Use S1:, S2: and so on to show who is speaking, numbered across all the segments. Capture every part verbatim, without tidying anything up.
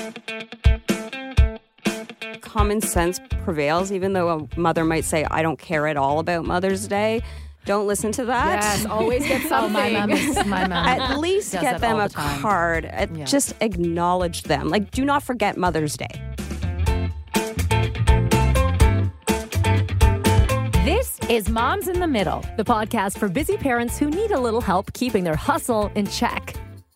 S1: Common sense prevails, even though a mother might say, I don't care at all about Mother's Day. Don't listen to that.
S2: Yes, always get something.
S3: Oh, my mom is, my mom
S1: At least
S3: does
S1: get
S3: that
S1: them
S3: all
S1: a
S3: the time.
S1: card. Uh,
S3: Yeah.
S1: Just acknowledge them. Like, do not forget Mother's Day.
S3: This is Moms in the Middle.
S2: The podcast for busy parents who need a little help keeping their hustle in check.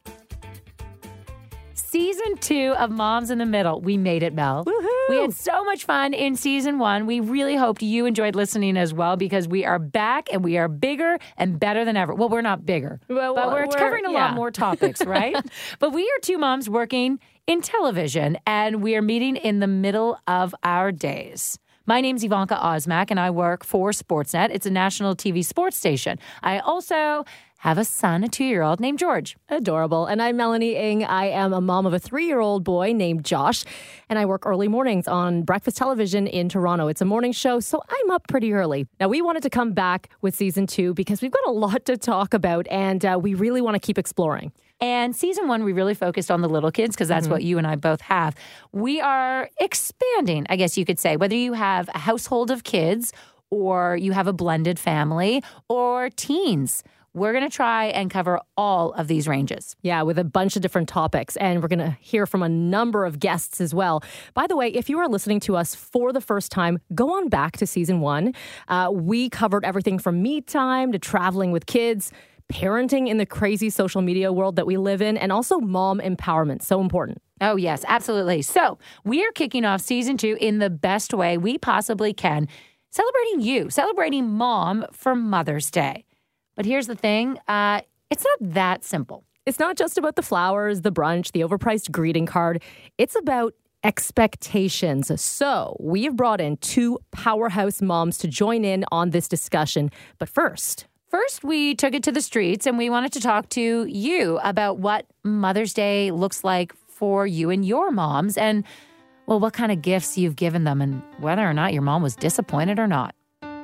S3: Season two of Moms in the Middle. We made it, Mel.
S2: Woohoo!
S3: We had so much fun in season one. We really hoped you enjoyed listening as well because we are back and we are bigger and better than ever. Well, we're not bigger,
S2: Well,
S3: but we're,
S2: we're-
S3: covering a
S2: yeah.
S3: lot more topics, right? But we are two moms working in television and we are meeting in the middle of our days. My name's Ivanka Osmak, and I work for Sportsnet. It's a national T V sports station. I also have a son, a two-year-old named George.
S2: Adorable. And I'm Melanie Ng. I am a mom of a three-year-old boy named Josh, and I work early mornings on Breakfast Television in Toronto. It's a morning show, so I'm up pretty early. Now, we wanted to come back with season two because we've got a lot to talk about, and uh, we really want to keep exploring.
S3: And season one, we really focused on the little kids because that's mm-hmm. what you and I both have. We are expanding, I guess you could say, whether you have a household of kids or you have a blended family or teens. We're going to try and cover all of these ranges.
S2: Yeah, with a bunch of different topics. And we're going to hear from a number of guests as well. By the way, if you are listening to us for the first time, go on back to season one. Uh, we covered everything from me time to traveling with kids, parenting in the crazy social media world that we live in, and also mom empowerment. So important.
S3: Oh, yes, absolutely. So we are kicking off season two in the best way we possibly can, celebrating you, celebrating mom for Mother's Day. But here's the thing, uh, it's not that simple.
S2: It's not just about the flowers, the brunch, the overpriced greeting card. It's about expectations. So we have brought in two powerhouse moms to join in on this discussion. But first...
S3: First, we took it to the streets and we wanted to talk to you about what Mother's Day looks like for you and your moms and, well, what kind of gifts you've given them and whether or not your mom was disappointed or not.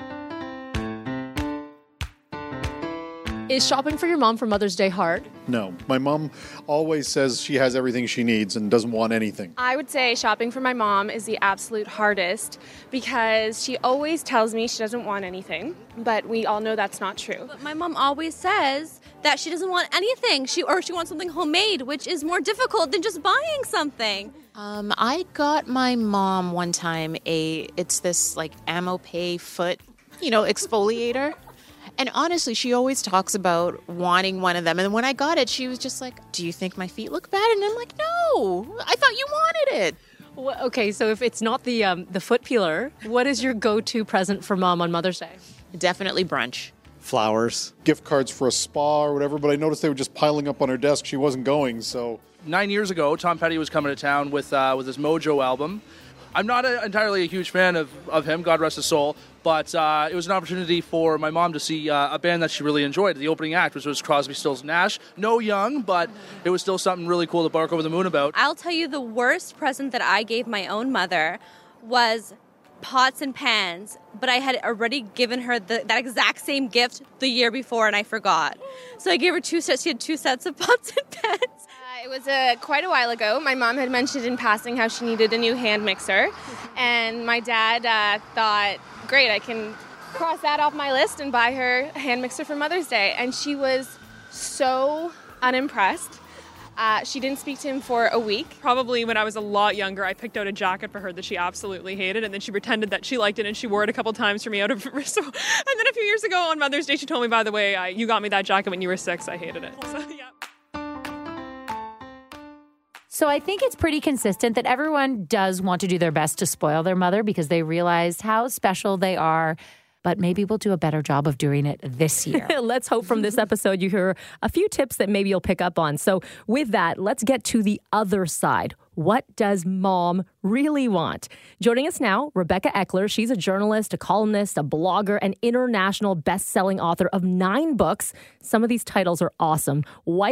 S2: Is shopping for your mom for Mother's Day hard?
S4: No. My mom always says she has everything she needs and doesn't want anything.
S5: I would say shopping for my mom is the absolute hardest because she always tells me she doesn't want anything, but we all know that's not true.
S6: But my mom always says that she doesn't want anything, she or she wants something homemade, which is more difficult than just buying something.
S7: Um, I got my mom one time a, it's this like Amopay foot, you know, exfoliator. And honestly, she always talks about wanting one of them. And when I got it, she was just like, do you think my feet look bad? And I'm like, no, I thought you wanted it.
S2: Well, okay, so if it's not the um, the foot peeler, what is your go-to present for mom on Mother's Day?
S7: Definitely brunch.
S4: Flowers. Gift cards for a spa or whatever, but I noticed they were just piling up on her desk. She wasn't going, so...
S8: Nine years ago, Tom Petty was coming to town with uh, with his Mojo album. I'm not a, entirely a huge fan of, of him, God rest his soul, but uh, it was an opportunity for my mom to see uh, a band that she really enjoyed, the opening act, which was Crosby, Stills, Nash. No Young, but it was still something really cool to bark over the moon about.
S6: I'll tell you the worst present that I gave my own mother was pots and pans, but I had already given her the, that exact same gift the year before, and I forgot. So I gave her two sets. She had two sets of pots and pans.
S5: Uh, it was uh, quite a while ago. My mom had mentioned in passing how she needed a new hand mixer, and my dad uh, thought, great, I can cross that off my list and buy her a hand mixer for Mother's Day. And she was so unimpressed. Uh, she didn't speak to him for a week.
S9: Probably when I was a lot younger, I picked out a jacket for her that she absolutely hated, and then she pretended that she liked it, and she wore it a couple times for me out of so, and then a few years ago on Mother's Day, she told me, by the way, I, you got me that jacket when you were six. I hated it. So, yeah.
S3: So I think it's pretty consistent that everyone does want to do their best to spoil their mother because they realize how special they are. But maybe we'll do a better job of doing it this year.
S2: Let's hope from this episode you hear a few tips that maybe you'll pick up on. So with that, let's get to the other side. What does mom really want? Joining us now, Rebecca Eckler. She's a journalist, a columnist, a blogger, an international best-selling author of nine books. Some of these titles are awesome. Wiped,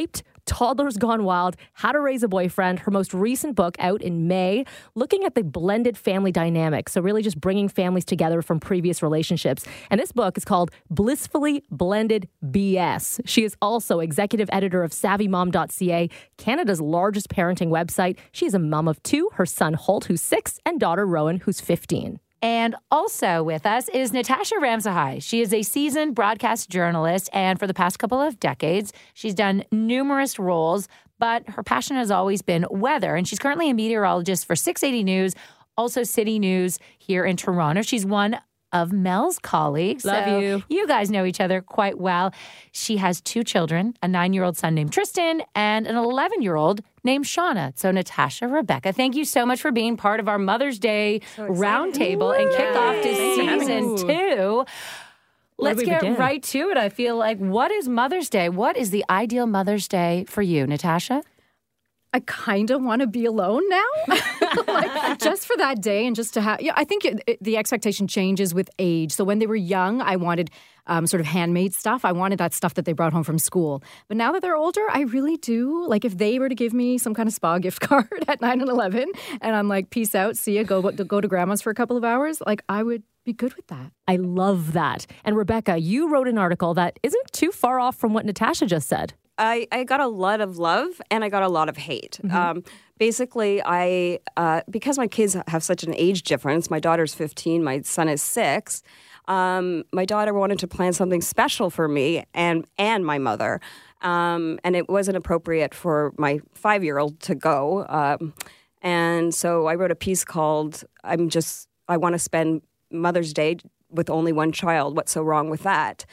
S2: Toddlers Gone Wild, How to Raise a Boyfriend, her most recent book out in May, looking at the blended family dynamic. So really just bringing families together from previous relationships. And this book is called Blissfully Blended B S. She is also executive editor of savvy mom dot c a, Canada's largest parenting website. She is a mom of two, her son Holt, who's six, and daughter Rowan, who's fifteen.
S3: And also with us is Natasha Ramsahai. She is a seasoned broadcast journalist, and for the past couple of decades, she's done numerous roles, but her passion has always been weather. And she's currently a meteorologist for six eighty News, also City News here in Toronto. She's one of Mel's colleagues.
S2: Love
S3: so
S2: you.
S3: You guys know each other quite well. She has two children, a nine-year-old son named Tristan and an eleven-year-old named Shauna. So Natasha, Rebecca, thank you so much for being part of our Mother's Day
S1: So
S3: roundtable and kick off to season two. Let's
S2: do we
S3: get
S2: begin?
S3: right to it. I feel like, what is Mother's Day? What is the ideal Mother's Day for you, Natasha?
S10: I kind of want to be alone now, like, just for that day and just to have, yeah, I think it, it, the expectation changes with age. So when they were young, I wanted um, sort of handmade stuff. I wanted that stuff that they brought home from school. But now that they're older, I really do. Like if they were to give me some kind of spa gift card at nine and eleven and I'm like, peace out, see ya, go, go to grandma's for a couple of hours, like I would be good with that.
S2: I love that. And Rebecca, you wrote an article that isn't too far off from what Natasha just said.
S1: I, I got a lot of love and I got a lot of hate. Mm-hmm. Um, basically, I uh, because my kids have such an age difference, my daughter's fifteen, my son is six, um, my daughter wanted to plan something special for me and, and my mother. Um, and it wasn't appropriate for my five-year-old to go. Um, and so I wrote a piece called, I'm just, I want to spend Mother's Day with only one child. What's so wrong with that?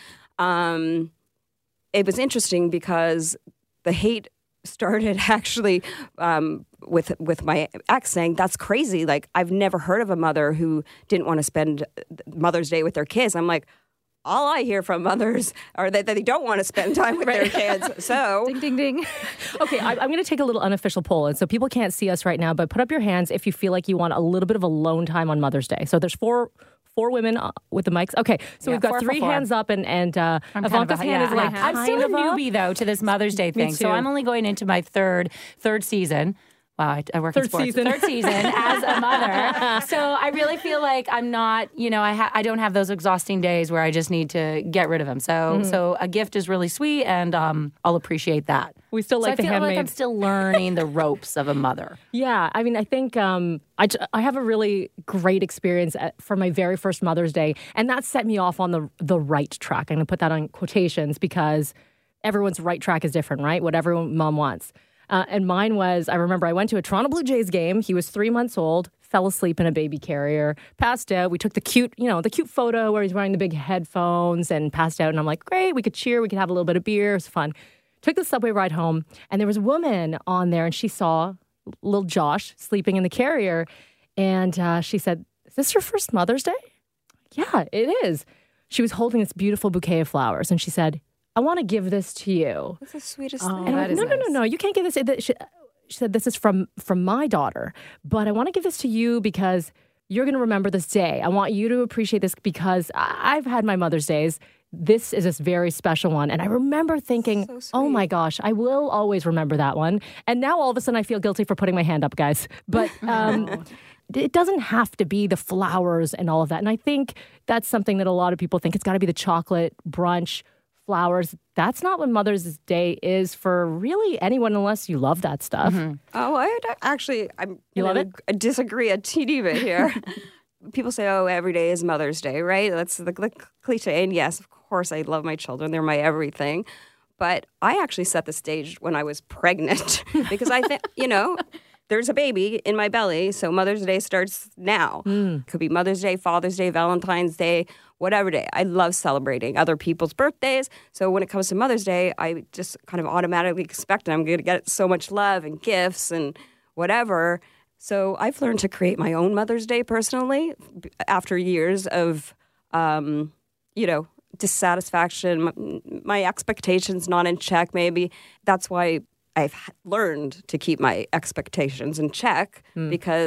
S1: Um It was interesting because the hate started actually um, with with my ex saying, that's crazy. Like, I've never heard of a mother who didn't want to spend Mother's Day with their kids. I'm like, all I hear from mothers are that, that they don't want to spend time with their kids. So,
S10: ding, ding, ding.
S2: Okay, I, I'm going to take a little unofficial poll. And so people can't see us right now, but put up your hands if you feel like you want a little bit of alone time on Mother's Day. So there's four... Four women with the mics. Okay, so
S3: Yeah,
S2: we've got
S3: four for
S2: three
S3: four.
S2: hands up, and and uh,
S3: I'm kind
S2: Ivanka's
S3: of a-
S2: hand
S3: yeah,
S2: is like
S3: I'm
S2: kind
S3: still a
S2: of up.
S3: newbie though to this Mother's Day thing, so
S2: too.
S3: I'm only going into my third third season. Wow, I, I work
S2: Third
S3: in sports.
S2: season.
S3: Third season as a mother. So I really feel like I'm not, you know, I ha- I don't have those exhausting days where I just need to get rid of them. So
S2: Mm-hmm.
S3: so a gift is really sweet, and um, I'll appreciate that.
S2: We still
S3: So
S2: like
S3: I
S2: the
S3: feel
S2: handmade.
S3: like I'm still learning the ropes of a mother.
S2: Yeah, I mean, I think um, I, j- I have a really great experience at, for my very first Mother's Day, and that set me off on the the right track. I'm going to put that on quotations because everyone's right track is different, right? What every mom wants. Uh, and mine was, I remember I went to a Toronto Blue Jays game. He was three months old, fell asleep in a baby carrier, passed out. We took the cute, you know, the cute photo where he's wearing the big headphones and passed out. And I'm like, great, we could cheer. We could have a little bit of beer. It was fun. Took the subway ride home, and there was a woman on there, and she saw little Josh sleeping in the carrier. And uh, she said, is this your first Mother's Day? Yeah, it is. She was holding this beautiful bouquet of flowers, and she said, I want to give this to you.
S1: that's the sweetest
S10: Oh,
S1: thing.
S2: And I'm
S10: that
S2: like,
S10: is
S2: no, no, no,
S10: nice.
S2: no, you can't give this. She, she said, this is from from my daughter, but I want to give this to you because you're going to remember this day. I want you to appreciate this because I- I've had my Mother's Days. This is a very special one. And I remember thinking,
S1: So
S2: oh my
S1: sweet.
S2: gosh, I will always remember that one. And now all of a sudden I feel guilty for putting my hand up, guys. But um, it doesn't have to be the flowers and all of that. And I think that's something that a lot of people think it's got to be the chocolate brunch, flowers. That's not what Mother's Day is for really anyone unless you love that stuff.
S1: Oh, I would actually, I'm
S2: You
S1: gonna
S2: love it?
S1: disagree a teeny bit here. People say, oh, every day is Mother's Day, right? That's the, the cliche. And yes, of course, I love my children. They're my everything. But I actually set the stage when I was pregnant because I think, you know, there's a baby in my belly. So Mother's Day starts now. Could be Mother's Day, Father's Day, Valentine's Day, whatever day. I love celebrating other people's birthdays. So when it comes to Mother's Day, I just kind of automatically expect I'm going to get so much love and gifts and whatever. So I've learned to create my own Mother's Day personally after years of, um, you know, dissatisfaction, my, my expectations not in check maybe. That's why I've learned to keep my expectations in check because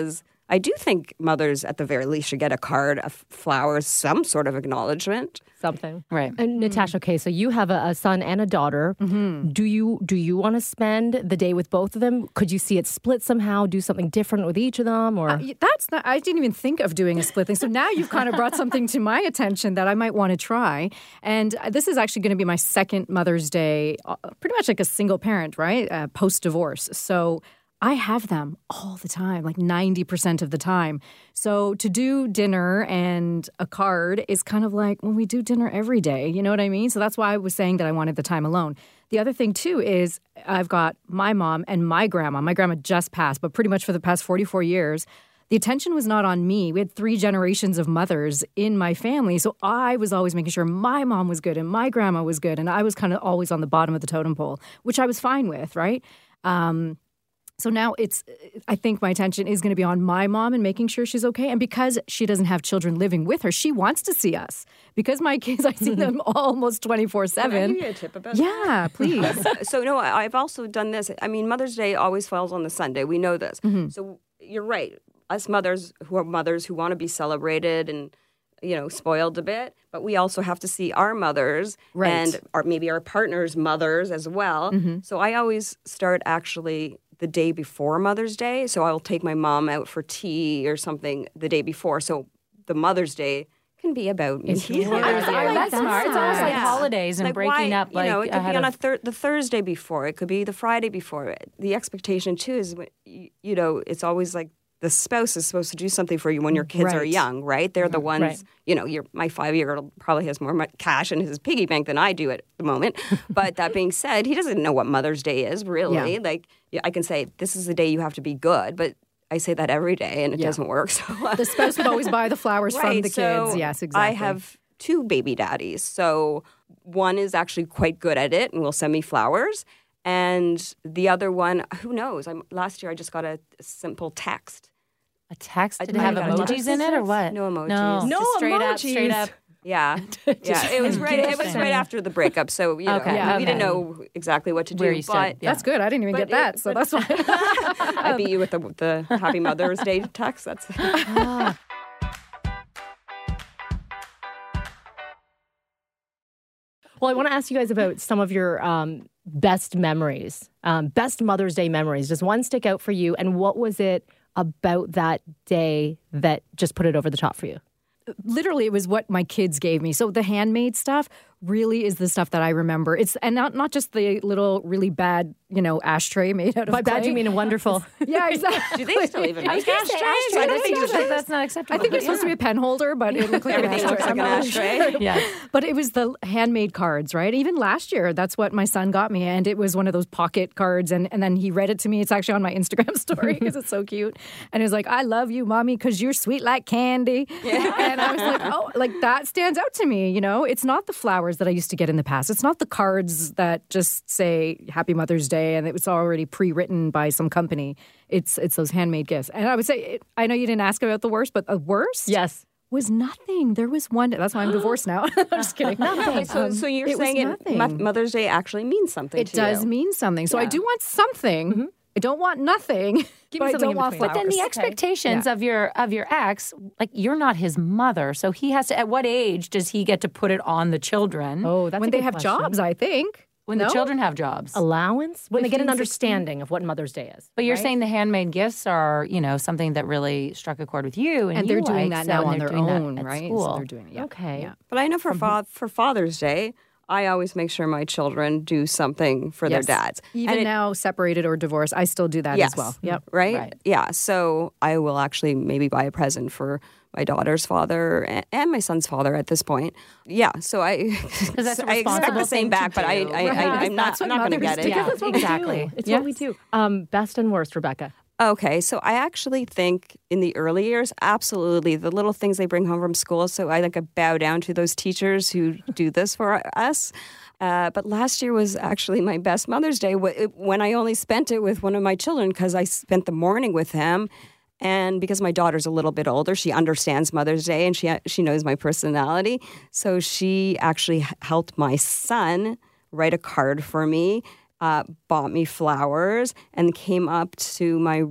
S1: I do think mothers, at the very least, should get a card, of flowers, some sort of acknowledgement.
S2: Something.
S3: Right.
S2: And Natasha, okay, so you have a, a son and a daughter.
S10: Mm-hmm.
S2: Do you do you want to spend the day with both of them? Could you see it split somehow, do something different with each of them? Or
S10: Uh, that's not, I didn't even think of doing a split thing. So now you've kind of brought something to my attention that I might want to try. And this is actually going to be my second Mother's Day, uh, pretty much like a single parent, right? Uh, post-divorce. So I have them all the time, like ninety percent of the time. So to do dinner and a card is kind of like when we do dinner every day. You know what I mean? So that's why I was saying that I wanted the time alone. The other thing, too, is I've got my mom and my grandma. My grandma just passed, but pretty much for the past forty-four years, the attention was not on me. We had three generations of mothers in my family. So I was always making sure my mom was good and my grandma was good. And I was kind of always on the bottom of the totem pole, which I was fine with, right? Um, so now it's, I think my attention is going to be on my mom and making sure she's okay. And because she doesn't have children living with her, she wants to see us. Because my kids, I see them almost twenty-four seven.
S1: Can I give you a tip about
S10: Yeah,
S1: that?
S10: please.
S1: So, no, I- I've also done this. I mean, Mother's Day always falls on the Sunday. We know this.
S10: Mm-hmm.
S1: So you're right. Us mothers who are mothers who want to be celebrated and, you know, spoiled a bit, but we also have to see our mothers
S10: Right.
S1: and our, maybe our partners' mothers as well.
S10: Mm-hmm.
S1: So I always start actually the day before Mother's Day. So I'll take my mom out for tea or something the day before. So the Mother's Day can be about me.
S2: It's really-
S3: I like
S2: That's
S3: that smart. It's almost like
S1: Yeah.
S3: holidays and
S1: Like,
S3: breaking
S1: why-
S3: up. Like
S1: you know, it could
S3: ahead
S1: be on a
S3: of-
S1: thir- the Thursday before. It could be the Friday before. The expectation too is, when- you you know, it's always like the spouse is supposed to do something for you when your kids are
S10: Right.
S1: young, right? They're the ones,
S2: Right.
S1: you know, your my five-year-old probably has more mo- cash in his piggy bank than I do at the moment. But that being said, he doesn't know what Mother's Day is, really.
S10: Yeah.
S1: Like, yeah, I can say, this is the day you have to be good, but I say that every day and it
S10: Yeah.
S1: doesn't work. So
S10: The spouse would always buy the flowers from
S1: Right,
S10: the
S1: so
S10: kids. Yes, exactly.
S1: I have two baby daddies. So one is actually quite good at it and will send me flowers. And the other one, who knows? I'm, last year I just got a simple text.
S3: a text.
S1: I
S3: Did it have
S1: got a
S3: emojis
S1: text.
S3: in it or what?
S1: No emojis.
S3: No,
S1: No
S3: just straight up, straight
S10: emojis.
S3: up.
S1: Yeah, yeah. It was right. It was
S3: Interesting.
S1: right after the breakup, so you know,
S3: Okay,
S1: we,
S3: okay.
S1: we didn't know exactly what to do.
S3: Where you stood,
S1: but
S3: yeah.
S10: That's good. I didn't even
S1: But
S10: get that,
S1: it-
S10: so
S1: but-
S10: that's why.
S1: I beat you with the, the Happy Mother's Day text. That's
S2: Well, I want to ask you guys about some of your um, best memories, um, best Mother's Day memories. Does one stick out for you? And what was it about that day that just put it over the top for you?
S10: Literally, it was what my kids gave me. So the handmade stuff really is the stuff that I remember. It's and not not just the little really bad, you know, ashtray made out of
S2: By bad,
S10: clay.
S2: you mean a wonderful.
S10: Yeah, exactly.
S1: do they still even
S3: I was
S1: make
S3: gonna say
S1: ashtrays?
S3: ashtray.
S1: I don't
S3: That's,
S1: think
S3: not-
S1: there's-
S3: that's not acceptable.
S10: I think it's supposed to be a pen holder, but it looked like
S1: Everything
S10: an
S1: looks
S10: ashtray.
S1: like
S10: I'm
S1: an
S10: not
S1: ashtray.
S10: sure.
S3: Yeah.
S10: But it was the handmade cards, right? Even last year, that's what my son got me. And it was one of those pocket cards. And, and then he read it to me. It's actually on my Instagram story because it's so cute. And he was like, I love you, mommy, because you're sweet like candy. Yeah. And I was like, oh, like that stands out to me. You know, it's not the flowers that I used to get in the past. It's not the cards that just say Happy Mother's Day and it was already pre-written by some company. It's it's those handmade gifts. And I would say, it, I know you didn't ask about the worst, but the worst
S2: Yes.
S10: was nothing. There was one. That's why I'm divorced now. I'm just kidding.
S1: Wait, so, so you're
S10: it was
S1: saying it,
S10: nothing.
S1: Mo- Mother's Day actually means something
S10: It
S1: to
S10: does
S1: you?
S10: mean something. So I
S1: Yeah.
S10: do want something. I don't want nothing.
S2: Give
S10: but
S2: me
S10: I
S2: something
S10: don't
S2: in
S10: want
S2: between.
S10: flowers.
S3: But then the expectations
S10: Yeah.
S3: of your of your ex, like you're not his mother, so he has to. At what age does he get to put it on the children?
S2: Oh, that's
S10: when
S2: a
S10: they
S2: good
S10: have
S2: question.
S10: jobs, I think.
S3: when
S10: No?
S3: the children have jobs.
S2: Allowance? When they get an
S10: fifteen, sixteen.
S2: understanding of what Mother's Day is.
S3: But you're
S2: right?
S3: saying the handmade gifts are, you know, something that really struck a chord with you, and,
S10: And
S3: you
S10: they're doing
S3: like,
S10: that
S3: so-
S10: now
S3: and
S10: on
S3: they're
S10: their
S3: doing that
S10: own,
S3: at
S10: right?
S3: School.
S10: So they're doing it. Yeah.
S2: Okay.
S10: Yeah.
S1: But I know for fa- for Father's Day, I always make sure my children do something for
S10: Yes.
S1: their dads.
S10: Even
S1: And it-
S10: now, separated or divorced, I still do that
S1: yes,
S10: as well. Yep.
S1: Right?
S3: Right.
S1: Yeah. So I will actually maybe buy a present for my daughter's father and, and my son's father at this point. Yeah. So I,
S3: that's a
S1: I expect
S3: responsible
S1: the same
S3: thing to
S1: back, but I,
S3: do.
S1: I, I,
S10: Right.
S1: I'm not,
S10: That's what
S1: I'm not going to
S10: mothers
S1: get
S10: do.
S1: it.
S3: Yeah.
S2: That's what
S3: exactly.
S2: we do. It's what we do. Um, best and worst, Rebecca.
S1: Okay, so I actually think in the early years, absolutely, the little things they bring home from school. So I like I bow down to those teachers who do this for us. Uh, but last year was actually my best Mother's Day wh- it- when I only spent it with one of my children because I spent the morning with him. And because my daughter's a little bit older, she understands Mother's Day and she she knows my personality. So she actually h- helped my son write a card for me. Uh, bought me flowers and came up to my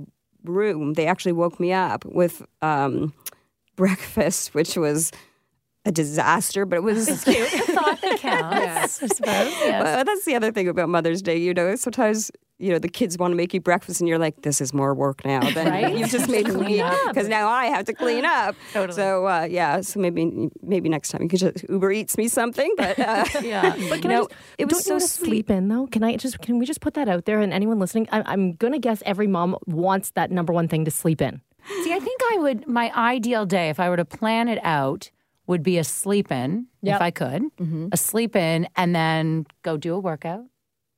S1: room. They actually woke me up with um, breakfast, which was a disaster, but it was
S3: cute. The thought that counts, yes. I suppose. Yes.
S1: Well, that's the other thing about Mother's Day. You know, sometimes you know the kids want to make you breakfast, and you're like, "This is more work now than
S2: right?
S1: you just made me because now I have to clean up."
S3: Totally.
S1: So uh, yeah, so maybe maybe next time you could just Uber Eats me something. But uh,
S3: yeah,
S2: but can
S1: you
S2: I
S1: know,
S2: just,
S1: it was
S2: don't
S1: so
S2: you
S1: sweet.
S2: sleep in though. Can I just can we just put that out there? And anyone listening, I, I'm gonna guess every mom wants that number one thing to sleep in.
S3: See, I think I would. My ideal day, if I were to plan it out, would be a sleep in,
S2: Yep.
S3: if I could,
S2: Mm-hmm.
S3: a sleep in, and then go do a workout.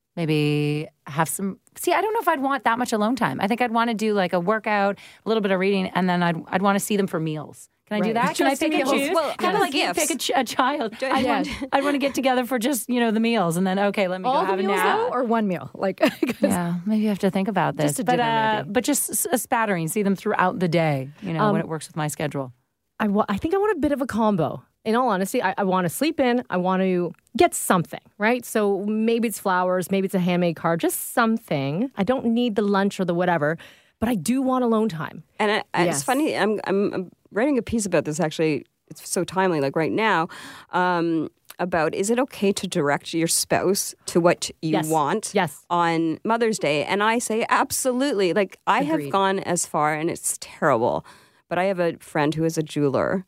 S3: Maybe have some. See, I don't know if I'd want that much alone time. I think I'd want to do like a workout, a little bit of reading, and then I'd I'd want to see them for meals. Can I do
S2: Right.
S3: that? Can I
S2: Just
S3: pick and
S2: meals.
S3: choose?
S1: Well,
S3: kind of like you
S1: gifts.
S3: pick a, ch- a child. I'd,
S10: Yeah.
S3: want, I'd want to get together for just you know the meals, and then okay, let me
S10: All
S3: go have
S10: the
S3: a
S10: meals
S3: nap.
S10: though, or one meal? Like, 'cause-
S3: Yeah, maybe I have to think about this.
S10: Just a
S3: but
S10: dinner,
S3: uh,
S10: maybe.
S3: but just s- a spattering, see them throughout the day. You know
S2: Um,
S3: when it works with my schedule.
S2: I, wa- I think I want a bit of a combo. In all honesty, I, I want to sleep in. I want to get something, right? So maybe it's flowers, maybe it's a handmade card, just something. I don't need the lunch or the whatever, but I do want alone time.
S1: And I, I-
S10: Yes.
S1: it's funny. I'm, I'm I'm writing a piece about this. Actually, it's so timely. Like right now, um, about is it okay to direct your spouse to what you
S2: Yes.
S1: want?
S2: Yes.
S1: On Mother's Day, and I say absolutely. Like I have
S2: Agreed.
S1: gone as far, and it's terrible. But I have a friend who is a jeweler,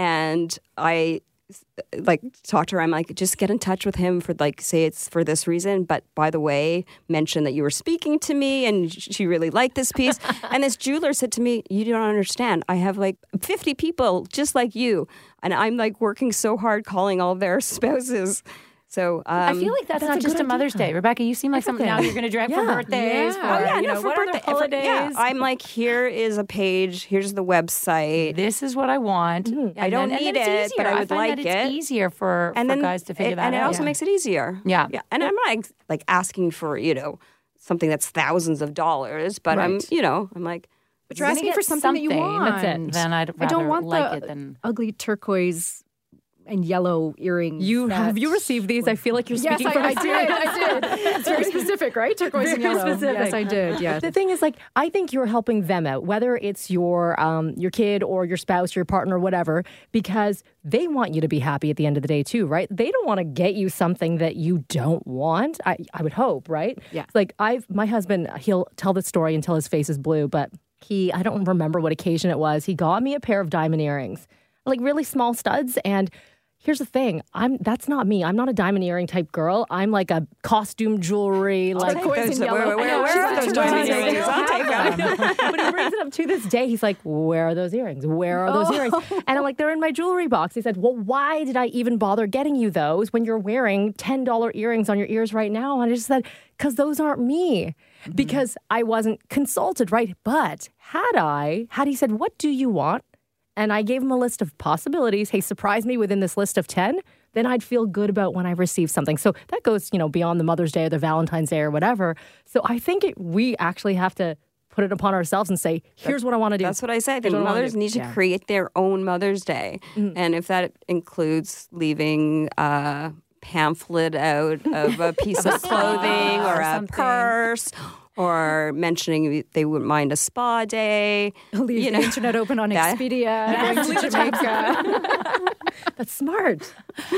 S1: and I like talk to her. I'm like, just get in touch with him for like, say it's for this reason. But by the way, mention that you were speaking to me, and she really liked this piece. And this jeweler said to me, "You don't understand. I have like fifty people just like you, and I'm like working so hard calling all their spouses." So um,
S3: I feel like that's,
S2: that's
S3: not
S2: a
S3: just
S2: good
S3: a Mother's
S2: idea.
S3: Day. Rebecca, you seem like something now
S2: Everything.
S3: you're going to direct
S2: Yeah.
S3: for birthdays,
S10: Yeah.
S3: for,
S1: Oh, yeah,
S3: you
S1: no,
S3: know,
S1: for
S3: what
S1: birthday,
S3: other holidays.
S1: For, yeah, I'm like, here is a page. Here's the website.
S3: This is what I want. And
S1: I don't
S3: then, and
S1: need
S3: then it's
S1: it, but
S3: easier.
S1: I would
S3: find
S1: like
S3: that it's
S1: it.
S3: easier for,
S1: and
S3: for
S1: then
S3: guys to figure
S1: it,
S3: that
S1: and
S3: out.
S1: it also makes it easier.
S3: Yeah.
S1: yeah. And I'm not like asking for you know something that's thousands of dollars, but I'm
S10: Right.
S1: you know I'm like,
S10: but you're asking for something, that you want.
S2: That's it.
S3: Then I'd rather
S10: I don't want
S3: like
S10: the
S3: it than.
S10: ugly turquoise and yellow earrings.
S2: You
S10: that-
S2: have you received these? I feel like you're
S10: Yes,
S2: speaking
S10: I,
S2: from
S10: I did. I did. It's very specific, right? Turquoise and
S2: Very
S10: yellow.
S2: specific.
S10: Yes, I did. Yeah.
S2: The thing is, like, I think you're helping them out, whether it's your um, your kid or your spouse, your partner, whatever, because they want you to be happy at the end of the day too, right? They don't want to get you something that you don't want. I, I would hope, right?
S10: Yeah.
S2: Like I've my husband, he'll tell the story until his face is blue, but he I don't remember what occasion it was. He got me a pair of diamond earrings, like really small studs, and here's the thing. I'm that's not me. I'm not a diamond earring type girl. I'm like a costume jewelry, like
S10: Turquoise and
S1: Where-
S10: yellow.
S1: where- where-
S10: I know,
S1: where
S10: she's
S1: are
S10: a
S1: those
S10: turquoise
S1: diamond
S10: and
S1: earrings?
S10: yellow.
S1: I'll take them.
S2: but he brings it up to this day. He's like, "Where are those earrings? Where are those earrings?" And I'm like, "They're in my jewelry box." He said, "Well, why did I even bother getting you those when you're wearing ten dollar earrings on your ears right now?" And I just said, "Because those aren't me." Because I wasn't consulted, right? But had I, had he said, "What do you want?" and I gave him a list of possibilities, hey, surprise me within this list of ten, then I'd feel good about when I receive something. So that goes, you know, beyond the Mother's Day or the Valentine's Day or whatever. So I think it, we actually have to put it upon ourselves and say, here's what I want to do.
S1: That's what I say. I
S2: Here's
S1: think
S2: what I wanna
S1: mothers
S2: do.
S1: need to
S2: Yeah.
S1: create their own Mother's Day. And if that includes leaving a pamphlet out of a piece of clothing or
S3: or
S1: a
S3: something.
S1: purse or mentioning they wouldn't mind a spa day.
S10: Leave
S1: you
S10: the
S1: know.
S10: internet open on
S1: That-
S10: Expedia, going to Jamaica.
S2: That's smart.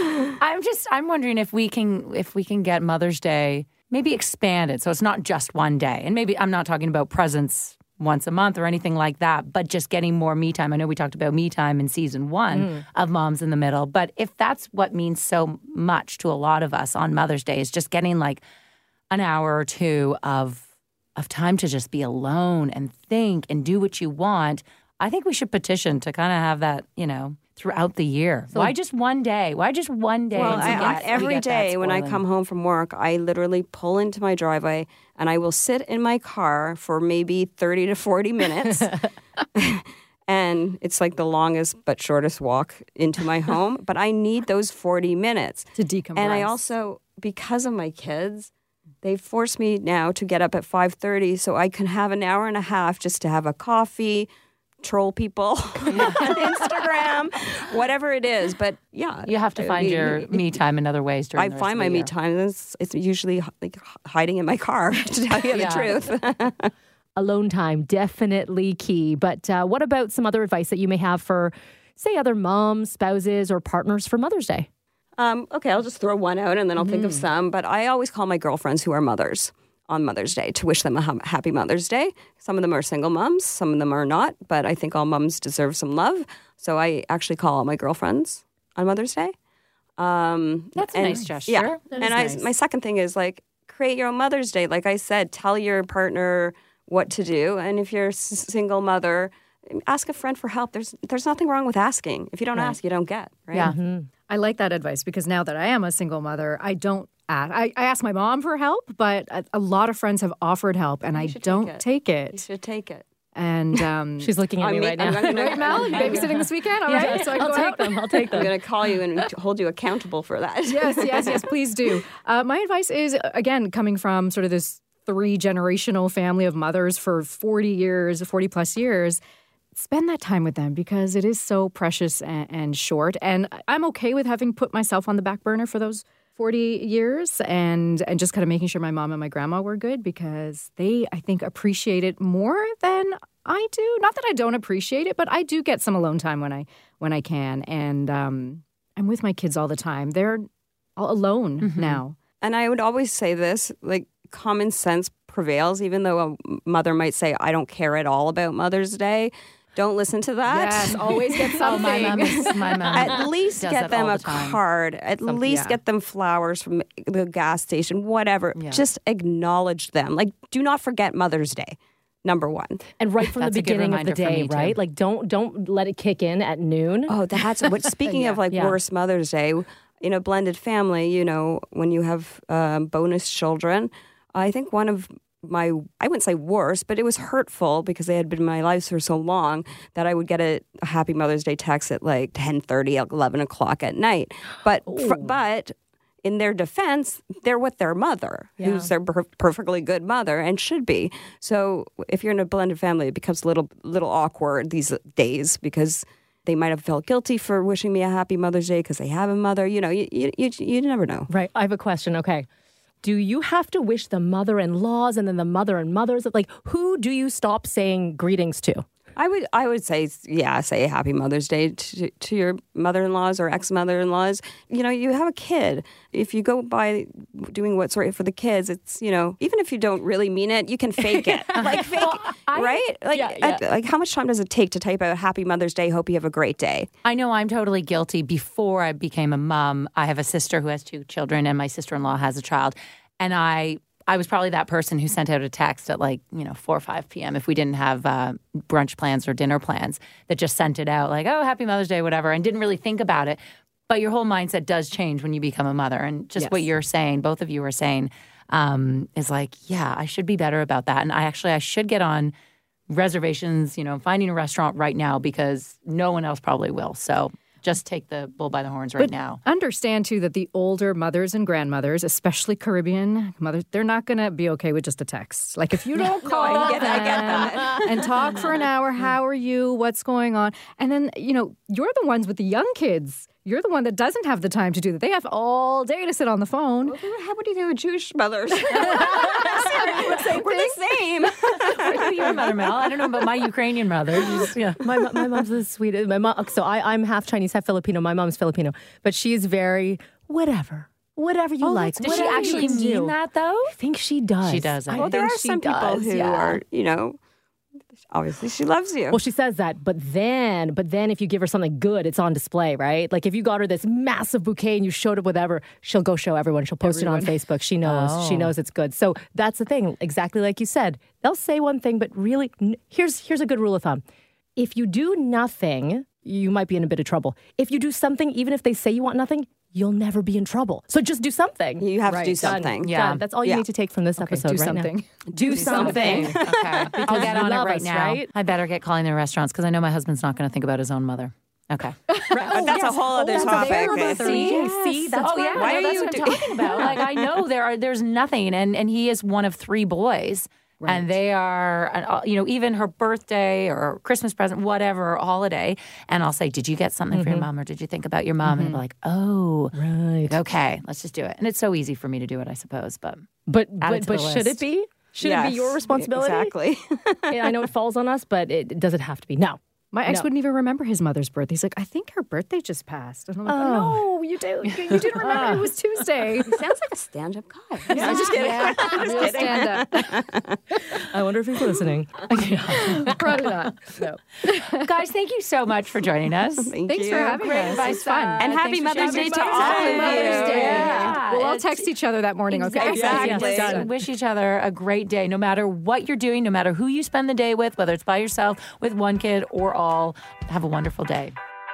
S3: I'm just I'm wondering if we can if we can get Mother's Day maybe expanded so it's not just one day. And maybe I'm not talking about presents once a month or anything like that, but just getting more me time. I know we talked about me time in season one of Moms in the Middle, but if that's what means so much to a lot of us on Mother's Day is just getting like an hour or two of of time to just be alone and think and do what you want, I think we should petition to kind of have that, you know, throughout the year. Why just one day? Why just one day?
S1: Well,
S3: to
S1: I,
S3: get-
S1: I,
S3: to
S1: every
S3: get that
S1: day when I
S3: spoiling?
S1: come home from work, I literally pull into my driveway and I will sit in my car for maybe thirty to forty minutes. And it's like the longest but shortest walk into my home. But I need those forty minutes.
S10: To decompress.
S1: And I also, because of my kids, they force me now to get up at five thirty so I can have an hour and a half just to have a coffee, troll people on Instagram, whatever it is. But yeah.
S3: You have to find
S1: I mean,
S3: your me time in other ways during
S1: I
S3: the rest
S1: find
S3: of
S1: my
S3: the
S1: me
S3: year.
S1: time. It's, it's usually like hiding in my car, to tell you
S3: Yeah.
S1: the truth.
S2: alone time, definitely key. But uh, what about some other advice that you may have for, say, other moms, spouses, or partners for Mother's Day?
S1: Um, okay, I'll just throw one out and then I'll mm. think of some. But I always call my girlfriends who are mothers on Mother's Day to wish them a ha- happy Mother's Day. Some of them are single moms, some of them are not, but I think all moms deserve some love. So I actually call all my girlfriends on Mother's Day. Um,
S3: That's a
S1: and,
S3: nice gesture.
S1: Yeah.
S3: That
S1: and
S3: is
S1: I,
S3: nice.
S1: my second thing is like create your own Mother's Day. Like I said, tell your partner what to do. And if you're a s- single mother, ask a friend for help. There's there's nothing wrong with asking. If you don't
S10: Right.
S1: ask, you don't get. Right?
S3: Yeah.
S2: Mm-hmm.
S10: I like that advice because now that I am a single mother, I don't ask. I, I ask my mom for help, but a, a lot of friends have offered help, and
S1: You
S10: I
S1: should
S10: don't
S1: take
S10: take it.
S1: You should take it.
S10: And um,
S2: She's looking at
S1: I'm
S2: me
S1: me-
S2: right
S1: I'm
S2: now.
S1: gonna-
S10: right, Mel, you babysitting this weekend? All
S2: Yeah,
S10: right, so I can
S2: I'll
S10: go
S2: take
S10: out.
S2: them. I'll take
S1: I'm
S2: them.
S1: going to call you and hold you accountable for that.
S10: Yes, yes, yes. Please do. Uh, my advice is again coming from sort of this three generational family of mothers for forty years, forty plus years. Spend that time with them because it is so precious and, and short. And I'm okay with having put myself on the back burner for those forty years and and just kind of making sure my mom and my grandma were good because they, I think, appreciate it more than I do. Not that I don't appreciate it, but I do get some alone time when I when I can. And um, I'm with my kids all the time. They're all alone
S1: Mm-hmm.
S10: now.
S1: And I would always say this, like common sense prevails, even though a mother might say, I don't care at all about Mother's Day. Don't listen to that.
S10: Yes, always get
S3: Oh,
S10: something.
S3: my mom is, my mom
S1: At least
S3: does
S1: get
S3: that
S1: them
S3: all
S1: a
S3: the time.
S1: card. At least
S10: yeah.
S1: get them flowers from the gas station, whatever.
S3: Yeah.
S1: Just acknowledge them. Like, do not forget Mother's Day, number one.
S2: And right from
S3: That's
S2: the
S3: a good
S2: beginning of the
S3: reminder for
S2: day,
S3: me, too.
S2: right? Like don't don't let it kick in at noon.
S1: Oh, that's what. Speaking of like
S2: Yeah.
S1: worst Mother's Day, in a blended family, you know, when you have um, bonus children, I think one of my, I wouldn't say worst, but it was hurtful because they had been in my life for so long that I would get a, a Happy Mother's Day text at like ten thirty, eleven o'clock at night. But fr- but in their defense, they're with their mother,
S2: Yeah.
S1: who's their per- perfectly good mother and should be. So if you're in a blended family, it becomes a little little awkward these days because they might have felt guilty for wishing me a happy Mother's Day because they have a mother. You know, you you, you, you never know.
S2: Right. I have a question. Okay. Do you have to wish the mother-in-laws and then the mother and mothers? Like, who do you stop saying greetings to?
S1: I would I would say, yeah, say Happy Mother's Day to, to your mother-in-laws or ex-mother-in-laws. You know, you have a kid. If you go by doing what's right for the kids, it's, you know, even if you don't really mean it, you can fake it. Like, fake
S2: I-
S1: right? Like,
S2: yeah, yeah.
S1: I- like, how much time does it take to type out Happy Mother's Day, hope you have a great day?
S3: I know I'm totally guilty. Before I became a mom, I have a sister who has two children, and my sister-in-law has a child. And I, I was probably that person who sent out a text at like, you know, four or five p.m. if we didn't have uh, brunch plans or dinner plans, that just sent it out like, oh, Happy Mother's Day, whatever, and didn't really think about it. But your whole mindset does change when you become a mother. And just
S10: Yes.
S3: what you're saying, both of you are saying, um, is like, yeah, I should be better about that. And I actually, I should get on reservations, you know, finding a restaurant right now because no one else probably will. So just take the bull by the horns right
S10: But
S3: now.
S10: understand, too, that the older mothers and grandmothers, especially Caribbean mothers, they're not going to be okay with just a text. Like, if you don't call
S1: I get- I get
S10: them
S1: that.
S10: and talk for an hour, how are you, what's going on? And then, you know, you're the ones with the young kids. You're the one that doesn't have the time to do that. They have all day to sit on the phone.
S1: How would you do with Jewish mothers? We're the same.
S3: Where's your mother, Mel? I don't know about my Ukrainian mother. She's- yeah.
S2: My mo- my mom's the sweetest. My mom. So I I'm half Chinese, half Filipino. My mom's Filipino, but she's very whatever, whatever you like.
S3: Does she
S2: whatever you
S3: actually
S2: can
S3: mean
S2: do.
S3: that, though?
S2: I think she does.
S3: She does, I
S2: I
S1: Well, there
S2: think
S1: are
S2: she
S1: some people
S2: does,
S1: who
S2: yeah.
S1: are, you know, obviously she loves you.
S2: Well, she says that, but then, but then if you give her something good, it's on display, right? Like if you got her this massive bouquet and you showed up with whatever, she'll go show everyone. She'll post it on Facebook. She knows.
S3: Oh.
S2: She knows it's good. So that's the thing. Exactly like you said, they'll say one thing, but really, n- here's here's a good rule of thumb: if you do nothing, you might be in a bit of trouble. If you do something, even if they say you want nothing, you'll never be in trouble. So just do something.
S1: You have
S10: Right.
S1: to do
S10: Done.
S1: something.
S3: Yeah.
S2: Done. That's all you
S1: Yeah.
S2: need to take from this
S10: Okay,
S2: episode
S10: do
S2: right
S10: something.
S2: now. Do, something.
S3: Okay. I'll get
S2: you
S3: on it
S2: love
S3: right
S2: us,
S3: now.
S2: right?
S3: I better get calling the restaurants because I know my husband's not going to think about his own mother. Okay.
S1: But that's a whole other
S2: that's a
S1: topic.
S2: very other
S3: See,
S2: Yes.
S3: see, that's
S2: Oh,
S3: right.
S2: yeah.
S1: Why
S3: No,
S1: are
S3: that's
S1: you
S3: what
S1: do-
S3: I'm talking about. Like I know there are, there's nothing, and and he is one of three boys, and they are, uh, you know, even her birthday or Christmas present, whatever holiday, and I'll say, "Did you get something for your mom, or did you think about your mom?" And I'll be like, "Oh,
S2: Right.
S3: okay, let's just do it." And it's so easy for me to do it, I suppose, but
S2: But
S3: Add it
S2: but,
S3: to
S2: but
S3: the
S2: should it
S3: list.
S2: be? Should
S1: Yes,
S2: it be your responsibility?
S1: Exactly.
S2: Yeah, I know it falls on us, but it does it have to be? No.
S10: My ex
S2: No.
S10: wouldn't even remember his mother's birthday. He's like, I think her birthday just passed. And I'm like,
S2: Oh.
S10: no, you do. You, you didn't remember it was Tuesday.
S1: He sounds like a stand-up guy.
S10: Yeah, I'm just kidding. Yeah, real stand up.
S2: I wonder if he's listening.
S10: Probably not. No.
S3: Guys, thank you so much for joining us.
S1: Thank
S10: Thanks
S1: you.
S10: for having
S3: Great
S10: us.
S3: advice,
S10: It's fun.
S1: And happy
S3: Thanks for
S1: Mother's
S3: sharing
S1: Day to
S3: your
S1: all
S3: advice.
S1: of you.
S10: Mother's Day.
S3: Yeah.
S10: We'll all
S3: It's-
S10: text each other that morning, okay?
S3: Exactly.
S2: Yes, done.
S3: Wish each other a great day, no matter what you're doing, no matter who you spend the day with, whether it's by yourself, with one kid, or all. Have a wonderful day.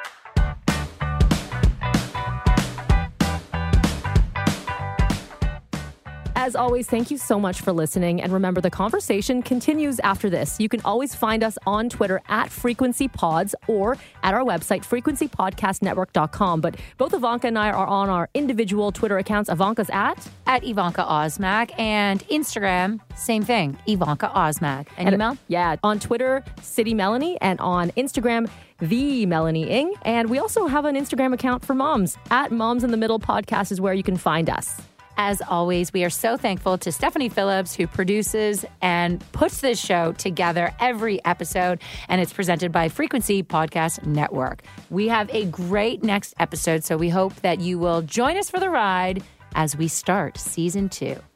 S2: As always, thank you so much for listening. And remember, the conversation continues after this. You can always find us on Twitter at Frequency Pods or at our website, frequency podcast network dot com. But both Ivanka and I are on our individual Twitter accounts. Ivanka's at
S3: At Ivanka Osmak, and Instagram, same thing, Ivanka Osmak. And,
S2: and
S3: email?
S2: Yeah, on Twitter, City Melanie, and on Instagram, the Melanie Ing. And we also have an Instagram account for moms. At Moms in the Middle Podcast is where you can find us.
S3: As always, we are so thankful to Stephanie Phillips, who produces and puts this show together every episode, and it's presented by Frequency Podcast Network. We have a great next episode, so we hope that you will join us for the ride as we start season two.